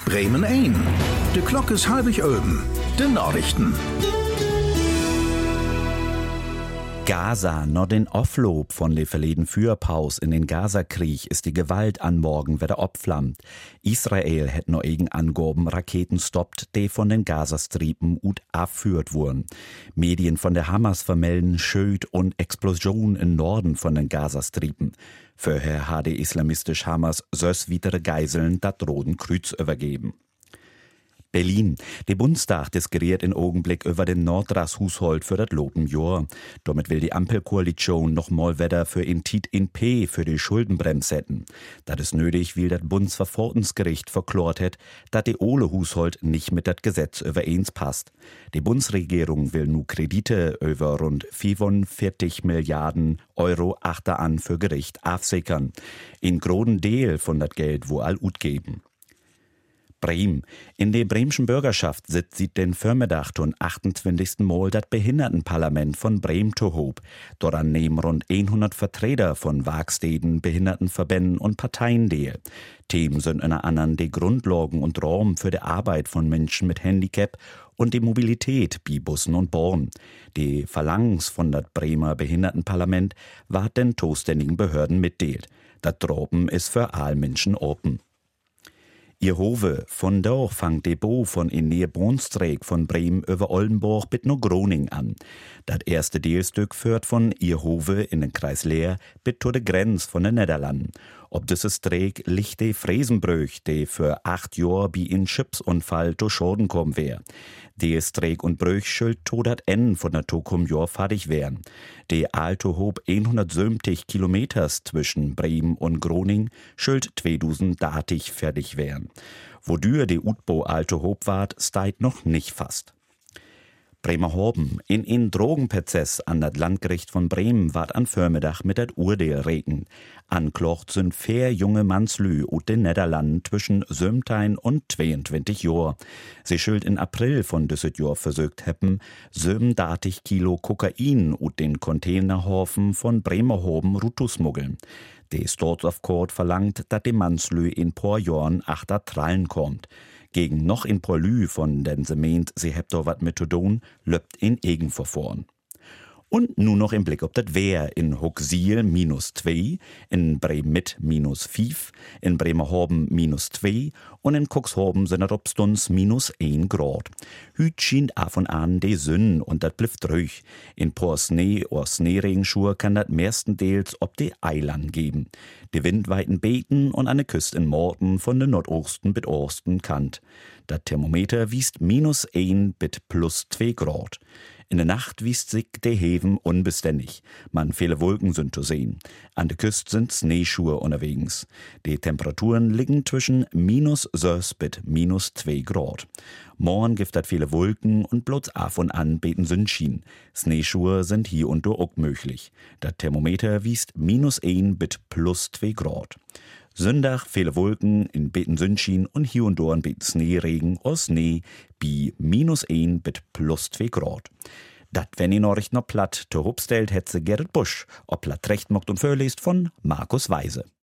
Bremen 1. De klok is 7:30. De Nachrichten. Gaza, noch den Offlob von der verleden Führpaus in den Gazakrieg ist die Gewalt an morgen wieder opflammt. Israel hat noch eigen Angaben Raketen stoppt, die von den Gazastrieben ut abführt wurden. Medien von der Hamas vermelden Schüt und Explosion im Norden von den Gazastrieben. Vorher hat die islamistisch Hamas sös weitere Geiseln dat Roten Kreuz übergeben. Berlin. Der Bundestag diskutiert in Augenblick über den Nordrasshaushalt für das loben Jahr. Damit will die Ampelkoalition noch mal wieder für in Tit in P für die Schuldenbremse setzen. Das ist nötig, weil das Bundesverfassungsgericht verklort hat, dass die Ole-Haushalt nicht mit das Gesetz übereins passt. Die Bundesregierung will nu Kredite über rund 45 Milliarden Euro achteran für Gericht aufsickern. In großen Teil von das Geld wo all ut geben. Bremen. In der bremischen Bürgerschaft sitzt seit den Vormittag zum 28. Mal das Behindertenparlament von Bremen zu hob. Daran nehmen rund 100 Vertreter von Werkstätten, Behindertenverbänden und Parteien teil. Themen sind unter anderem die Grundlagen und Raum für die Arbeit von Menschen mit Handicap und die Mobilität bei Bussen und Bahnen. Die Verlangens von das Bremer Behindertenparlament ward den zuständigen Behörden mitteilt. Das Droben ist für all Menschen open. Ihr Hove, von dort fangt de Bo von in Nähe Brunstreek von Bremen über Oldenburg bis nur Groning an. Das erste Teilstück führt von Ihr Hove in den Kreis Leer bis zu der Grenz von den Niederlanden. Ob dieses Streek liegt de Fräsenbrüch, de für 8 Jahre wie in Schiffsunfall durch Schaden kommen wär. De Streek und Brüch schuld to dat Ende von der Tokum Jahr fertig wären. De Alto hob 170 Kilometers zwischen Bremen und Groning schuld 2030 fertig wären. Wodür de Utbo Alto hob ward, steit noch nicht fast. Bremerhoven. In Drogenprozess an das Landgericht von Bremen ward an Vormittag mit dat Urteil regen. Anklagt sind 4 junge Mannslü ut den Niederlanden zwischen 17 und 22 Jahr. Sie schuld in April von dieses Jahr versögt heppen 37 Kilo Kokain ut den Containerhafen von Bremerhoven rutusmuggeln. Die Stort of Court verlangt, dass die Mannslü in paar Jahren achter Trallen kommt. Gegen noch in Polü von den sie meint, sie hebt doch wat mit zu tun, löppt in Egenverfahren. Und nun noch im Blick ob das Wehr in Huxil -2, in Bremit -5, in Bremerhoven -2 und in Cuxhaven sind das obstuns -1 Grad. Hüt schien af und an de Sünnen und dat blifft ruhig. In paar Schnee oder Schneeregenschur kann dat mehrstenteils ob de Eiland geben. Die Windweiten beten und an der Küste in Morten von der Nordosten bis Osten kant. Dat Thermometer wiest -1 bis +2 Grad. In der Nacht wiest sich de Heven unbeständig. Man viele Wolken sind zu sehen. An der Küste sind Schneeschuhe unterwegs. Die Temperaturen liegen zwischen -6 bis -2 Grad. Morgen gibt dat viele Wolken und bloß af und an beten Sonnenschein. Schneeschuhe sind hier und dort auch möglich. Das Thermometer wiest -1 bis +2 Grad. Sonntag viele Wolken, in beten Sonnenschein und hier und dort ein beten Schneeregen oder Schnee bei -1 bis +2 Grad. Dat wenn die Nachricht noch platt, to hobstellt hetze Gerrit Busch, ob platt recht mockt und vorliest von Markus Weise.